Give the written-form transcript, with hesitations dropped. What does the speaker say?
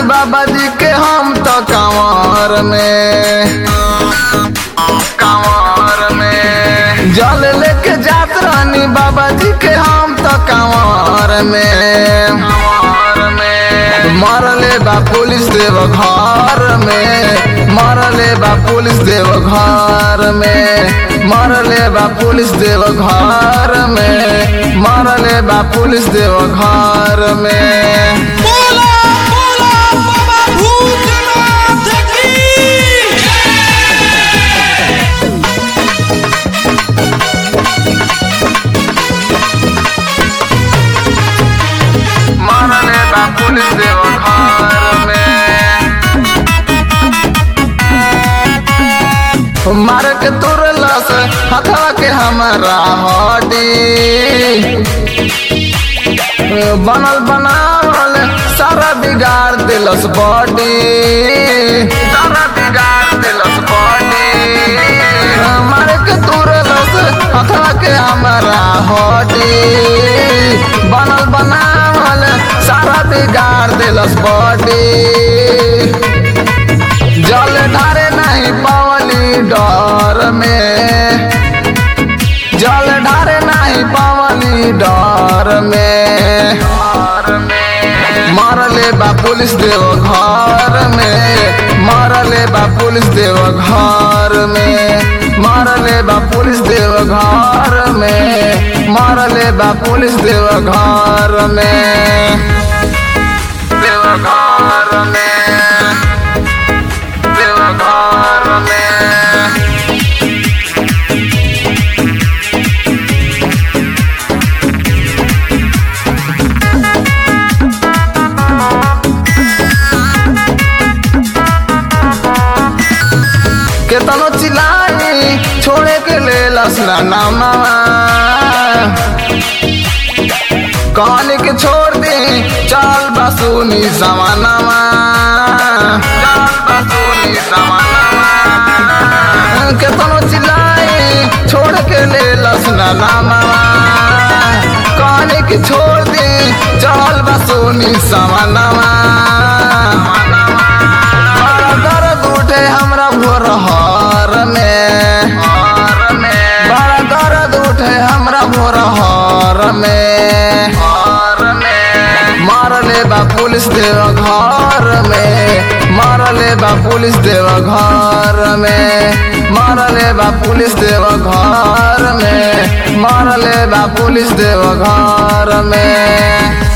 बाबा जी के हम तो कांवर में जल लेके जात रानी बाबा जी के हम तो कांवर में मरले बा पुलिस देव घर में, मरले बा पुलिस देव घर में, मरले बा पुलिस देव घर में, मरले बा पुलिस देव घर में। बाबा भूतनाथ की मरले बा पुलिस देव घर में, मार के तुरलस हथवा के हमारा हड्डी, बनल बनावल सारा बिगाड़ दिलस बॉडी, सारा बिगाड़ दिलस बॉडी। मार के तुरलस हथवा के हमारा हड्डी, बनल बनावल सारा बिगाड़ दिलस बॉडी। जल ढारे नहीं पावली डर में, जल ढारे नहीं पावली डर में, मरले बा पुलिस देव घर में, मरले बा पुलिस देव घर में, मरले बा पुलिस देव घर में, मरले बा पुलिस देव घर में, देव घर में, देव घर में। केतनो चिल्लाई छोड़े के ले लसना नामा, कहानी के छोड़ दी चाल बसूनी समानामा, चाल बसूनी समानामा। केतनो चिल्लाई छोड़ के ले लसना नामा, कहानी के छोड़ दी चाल बसूनी समानामा। दर्द उठे हमरा भोर हर में, बड़ा दर्द उठे हमरा भोर हर में, मारले बा पुलिस देव घर में, मारले बा पुलिस देव घर में, मारले बा पुलिस देव घर में, मारले बा पुलिस देव घर में।